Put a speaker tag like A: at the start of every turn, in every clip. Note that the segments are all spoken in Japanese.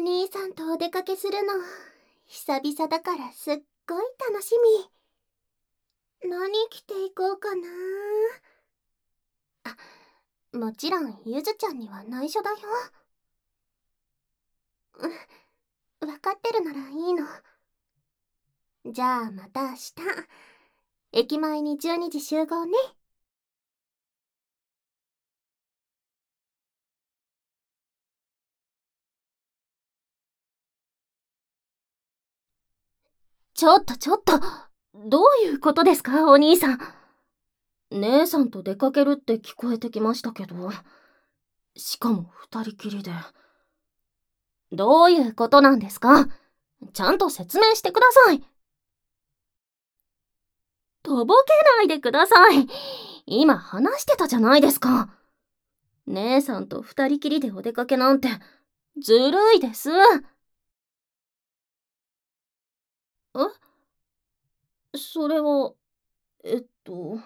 A: 兄さんとお出かけするの久々だからすっごい楽しみ。何着ていこうかな。もちろんゆずちゃんには内緒だよ。分かってるならいいの。じゃあまた明日駅前に12時集合ね。ちょっとどういうことですか、お兄さん。姉さんと出かけるって聞こえてきましたけど、しかも二人きりで。どういうことなんですか？ちゃんと説明してください。とぼけないでください。今話してたじゃないですか。姉さんと二人きりでお出かけなんてずるいです。それは、えっと、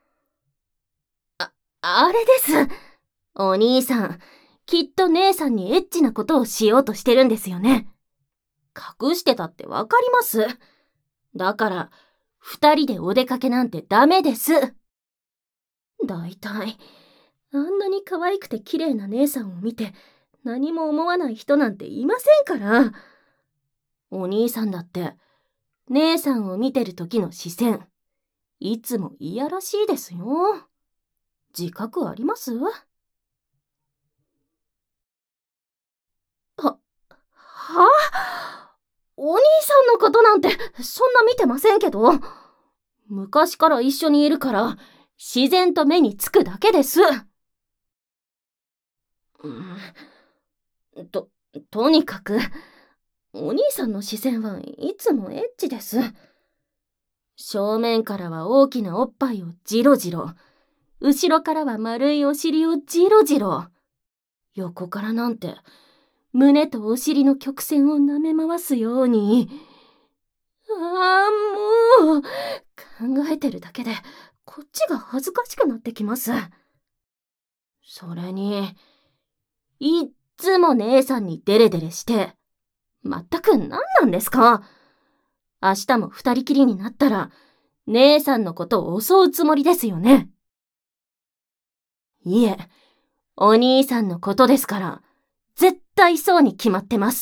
A: あれです。お兄さん、きっと姉さんにエッチなことをしようとしてるんですよね。隠してたってわかります。だから、二人でお出かけなんてダメです。だいたい、あんなに可愛くて綺麗な姉さんを見て、何も思わない人なんていませんから。お兄さんだって、姉さんを見てる時の視線、いつもいやらしいですよ。自覚あります？お兄さんのことなんてそんな見てませんけど。昔から一緒にいるから自然と目につくだけです。と、とにかく、お兄さんの視線はいつもエッチです。正面からは大きなおっぱいをジロジロ、後ろからは丸いお尻をジロジロ、横からなんて胸とお尻の曲線を舐め回すように。もう、考えてるだけでこっちが恥ずかしくなってきます。それに、いっつも姉さんにデレデレして、まったく何なんですか？明日も二人きりになったら、姉さんのことを襲うつもりですよね。いえ、お兄さんのことですから、絶対そうに決まってます。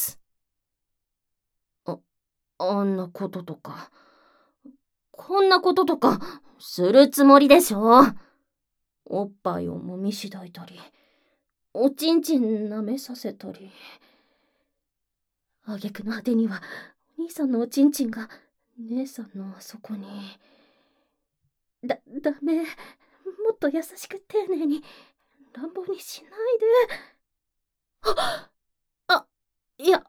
A: あんなこととか、こんなこととか、するつもりでしょ。おっぱいを揉みしだいたり、おちんちん舐めさせたり。挙句の果てには、お兄さんのおちんちんが、姉さんのあそこに。ダメ。もっと優しく丁寧に、乱暴にしないで。いや、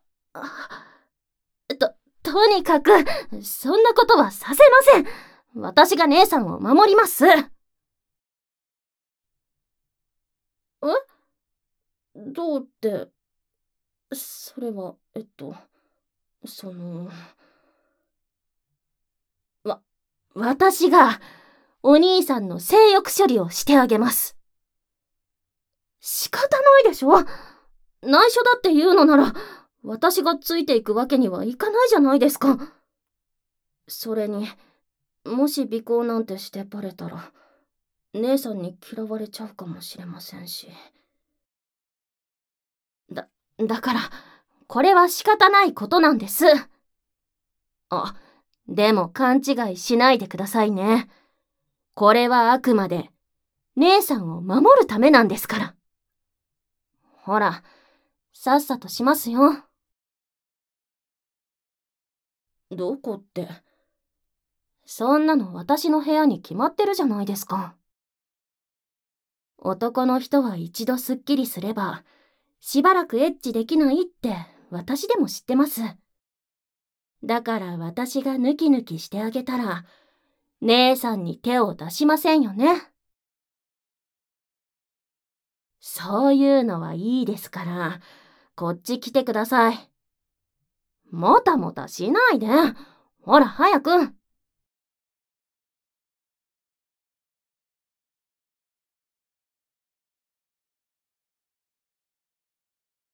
A: とにかく、そんなことはさせません。私が姉さんを守ります。どうって、それは、その、私が、お兄さんの性欲処理をしてあげます。仕方ないでしょ。内緒だって言うのなら、私がついていくわけにはいかないじゃないですか。それに、もし尾行なんてしてバレたら、姉さんに嫌われちゃうかもしれませんし。だから、これは仕方ないことなんです。でも勘違いしないでくださいね。これはあくまで、姉さんを守るためなんですから。ほら、さっさとしますよ。どこって。そんなの私の部屋に決まってるじゃないですか。男の人は一度スッキリすれば、しばらくエッチできないって私でも知ってます。だから私がヌキヌキしてあげたら、姉さんに手を出しませんよね。そういうのはいいですから、こっち来てください。もたもたしないで。ほら早く。